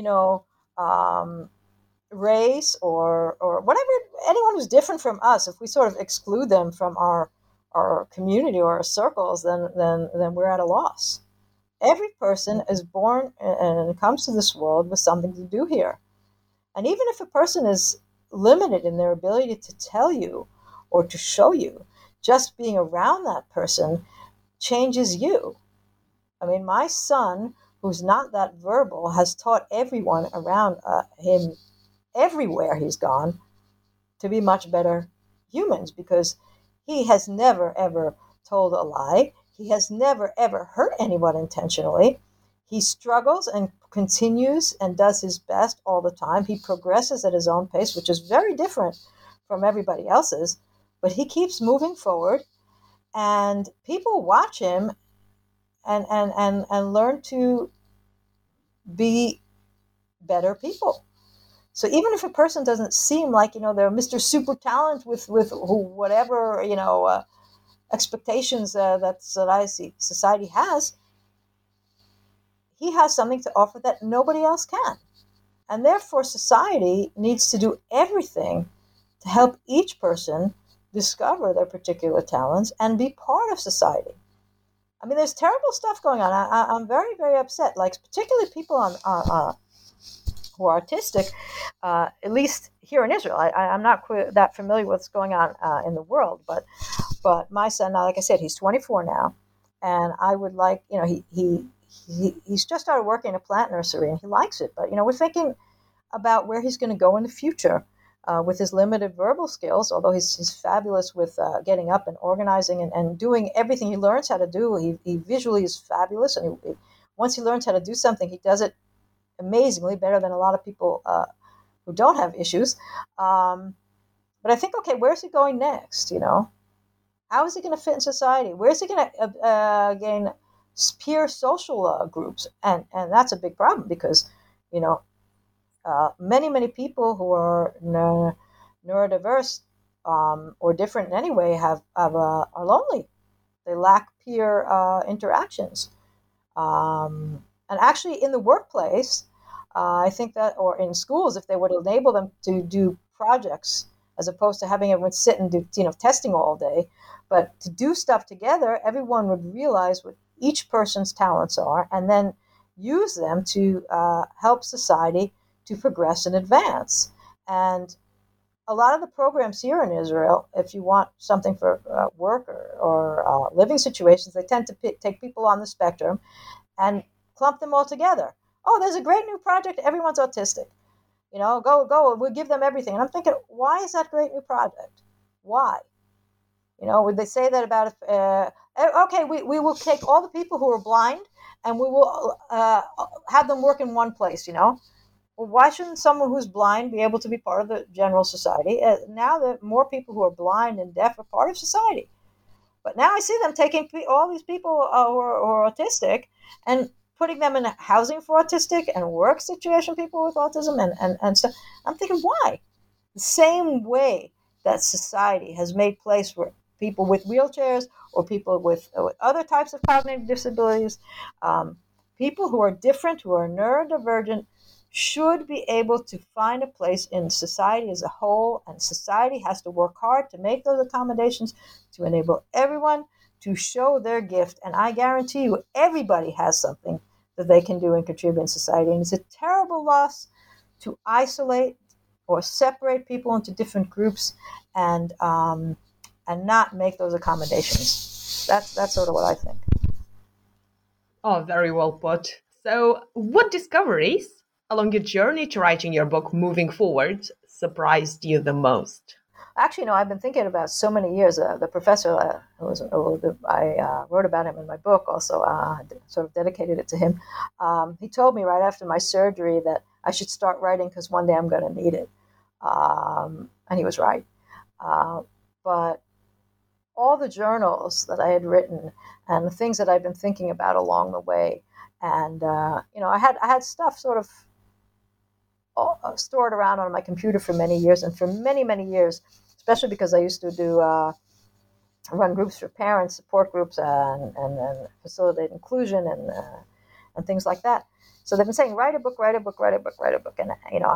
race or whatever, anyone who's different from us, if we sort of exclude them from our community or our circles, then we're at a loss. Every person is born and comes to this world with something to do here. And even if a person is limited in their ability to tell you or to show you, just being around that person changes you. I mean, my son, who's not that verbal, has taught everyone around him, everywhere he's gone, to be much better humans, because he has never, ever told a lie. He has never, ever hurt anyone intentionally. He struggles and continues and does his best all the time. He progresses at his own pace, which is very different from everybody else's, but he keeps moving forward, and people watch him and learn to be better people. So even if a person doesn't seem like, they're Mr. Super Talent with whatever, expectations that society has, he has something to offer that nobody else can. And therefore, society needs to do everything to help each person discover their particular talents and be part of society. I mean, there's terrible stuff going on. I'm very, very upset. Like, particularly people who are autistic, at least here in Israel. I'm not that familiar with what's going on in the world, but my son, now, like I said, he's 24 now, and I would like, he's just started working in a plant nursery, and he likes it. But we're thinking about where he's going to go in the future with his limited verbal skills. Although he's fabulous with getting up and organizing and doing everything he learns how to do. He visually is fabulous, and once he learns how to do something, he does it amazingly, better than a lot of people who don't have issues. But I think, okay, where's he going next? How is he going to fit in society? Where is he going to gain peer social groups? And that's a big problem because, many people who are neurodiverse or different in any way are lonely. They lack peer interactions. And actually, in the workplace, I think that, or in schools, if they would enable them to do projects as opposed to having everyone sit and do testing all day, but to do stuff together, everyone would realize what each person's talents are, and then use them to help society to progress and advance. And a lot of the programs here in Israel, if you want something for work or living situations, they tend to take people on the spectrum and clump them all together. Oh, there's a great new project. Everyone's autistic. Go. We'll give them everything. And I'm thinking, why is that great new project? Why? Would they say that about okay, we will take all the people who are blind and we will have them work in one place, Well, why shouldn't someone who's blind be able to be part of the general society? Now that more people who are blind and deaf are part of society. But now I see them taking all these people who are autistic and putting them in housing for autistic and work situation people with autism and stuff. I'm thinking, why? The same way that society has made place for people with wheelchairs or people with other types of cognitive disabilities, people who are different, who are neurodivergent, should be able to find a place in society as a whole, and society has to work hard to make those accommodations to enable everyone to show their gift. And I guarantee you, everybody has something that they can do and contribute in society. And it's a terrible loss to isolate or separate people into different groups and not make those accommodations. That's sort of what I think. Oh, very well put. So, what discoveries along your journey to writing your book moving forward surprised you the most? Actually, I've been thinking about so many years. The professor I wrote about him in my book, also sort of dedicated it to him. He told me right after my surgery that I should start writing because one day I'm going to need it. And he was right. But all the journals that I had written and the things that I've been thinking about along the way, and I had stuff sort of stored around on my computer for many years, and for many years, especially because I used to run groups for parents, support groups, and facilitate inclusion and things like that. So they've been saying, write a book, and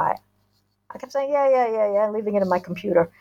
I kept saying yeah, leaving it in my computer,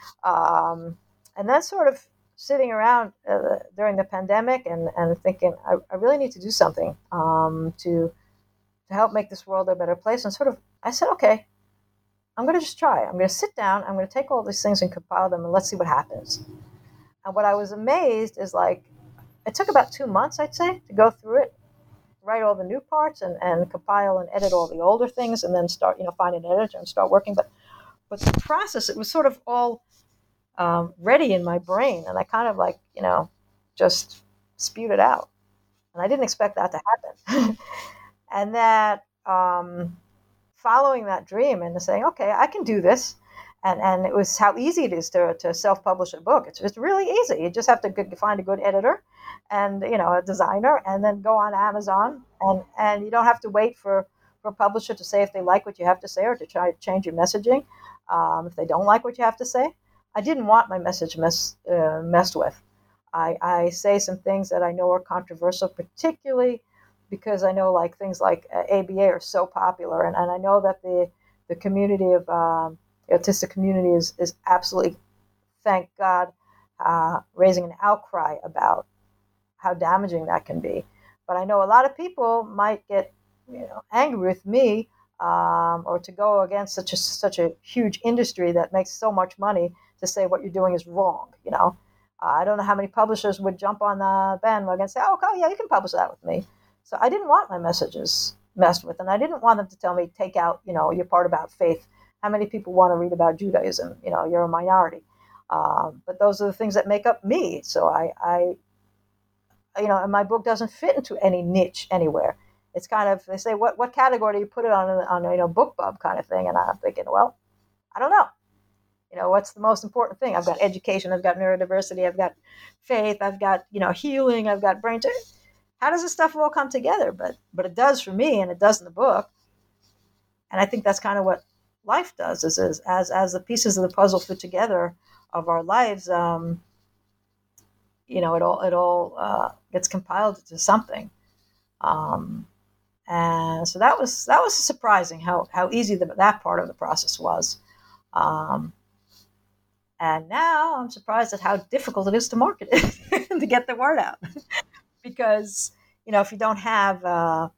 and then sort of sitting around during the pandemic and thinking I really need to do something to help make this world a better place. And sort of I said, okay, I'm going to just try. I'm going to sit down. I'm going to take all these things and compile them, and let's see what happens. And what I was amazed is, it took about 2 months, I'd say, to go through it, write all the new parts and compile and edit all the older things, and then start, find an editor and start working. But the process, it was sort of all ready in my brain, and I kind of just spewed it out. And I didn't expect that to happen. And that following that dream and saying, okay, I can do this. And it was how easy it is to self-publish a book. It's really easy. You just have to find a good editor and, a designer, and then go on Amazon. And you don't have to wait for a publisher to say if they like what you have to say or to try to change your messaging if they don't like what you have to say. I didn't want my message messed with. I say some things that I know are controversial, particularly because I know things like ABA are so popular, and I know that the community of the autistic community is absolutely, thank God, raising an outcry about how damaging that can be. But I know a lot of people might get angry with me or to go against such a huge industry that makes so much money to say what you're doing is wrong. I don't know how many publishers would jump on the bandwagon and say, "Oh, okay, yeah, you can publish that with me." So I didn't want my messages messed with, and I didn't want them to tell me, "Take out, your part about faith. How many people want to read about Judaism? You're a minority." But those are the things that make up me. So I and my book doesn't fit into any niche anywhere. It's kind of, they say, what category do you put it on BookBub kind of thing? And I'm thinking, well, I don't know. What's the most important thing? I've got education, I've got neurodiversity, I've got faith, I've got, healing, I've got brain. How does this stuff all come together? But it does for me, and it does in the book. And I think that's kind of what life does, is as the pieces of the puzzle fit together of our lives, it all gets compiled into something. And so that was surprising how easy that part of the process was. And now I'm surprised at how difficult it is to market it to get the word out. Because, if you don't have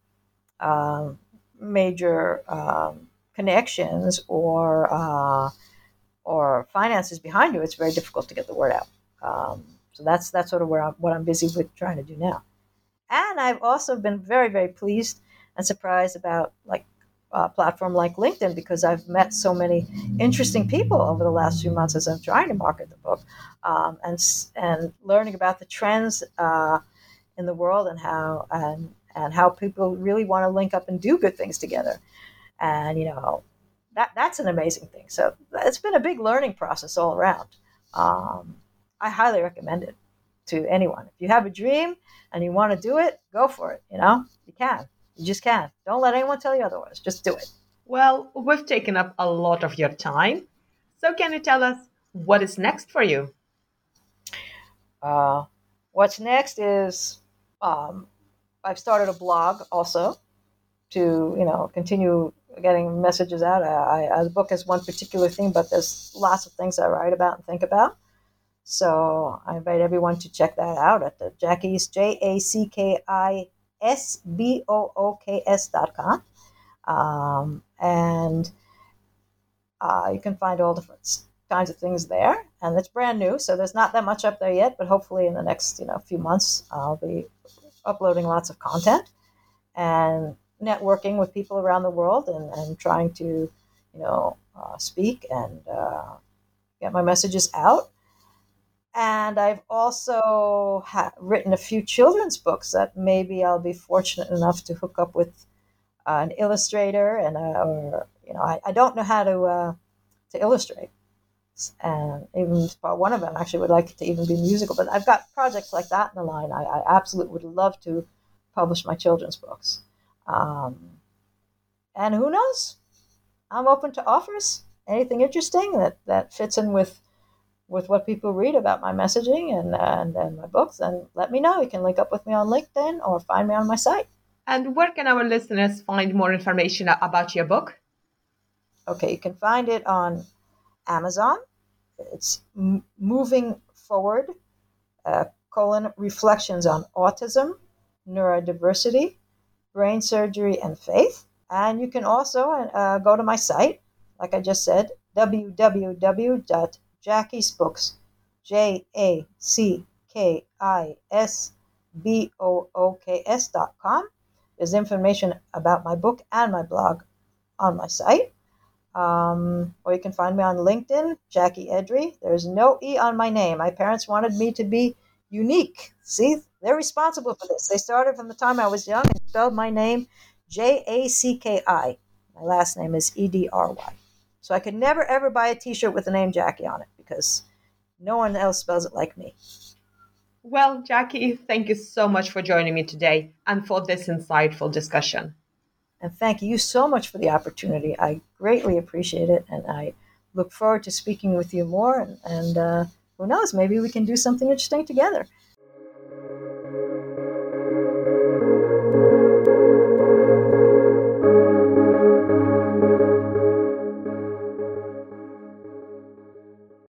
major connections or finances behind you, it's very difficult to get the word out. So that's sort of what I'm busy with trying to do now. And I've also been very, very pleased and surprised about a platform like LinkedIn, because I've met so many interesting people over the last few months as I'm trying to market the book, and learning about the trends in the world and how people really want to link up and do good things together. And that's an amazing thing. So it's been a big learning process all around. I highly recommend it to anyone. If you have a dream and you want to do it, go for it. You can. You just can. Don't let anyone tell you otherwise. Just do it. Well, we've taken up a lot of your time. So can you tell us what is next for you? What's next is I've started a blog also to, continue getting messages out. The book has one particular theme, but there's lots of things I write about and think about. So I invite everyone to check that out at the Jackie's, JACKISBOOKS.com. And you can find all different kinds of things there. And it's brand new, so there's not that much up there yet, but hopefully in the next few months I'll be uploading lots of content and networking with people around the world and trying to speak and get my messages out. And I've also written a few children's books that maybe I'll be fortunate enough to hook up with an illustrator, and I don't know how to illustrate, and even one of them actually would like it to even be musical. But I've got projects like that in the line. I absolutely would love to publish my children's books, and who knows? I'm open to offers. Anything interesting that fits in with what people read about my messaging and my books, and let me know. You can link up with me on LinkedIn or find me on my site. And where can our listeners find more information about your book? Okay, you can find it on Amazon. It's Moving Forward, Reflections on Autism, Neurodiversity, Brain Surgery, and Faith. And you can also go to my site, like I just said, www.jackiesbooks, JACKISBOOKS.com. There's information about my book and my blog on my site. Or you can find me on LinkedIn, Jackie Edry. There's no E on my name. My parents wanted me to be unique. See, they're responsible for this. They started from the time I was young and spelled my name JACKI. My last name is EDRY. So I could never, ever buy a T-shirt with the name Jackie on it because no one else spells it like me. Well, Jackie, thank you so much for joining me today and for this insightful discussion. And thank you so much for the opportunity. I greatly appreciate it, and I look forward to speaking with you more. And who knows, maybe we can do something interesting together.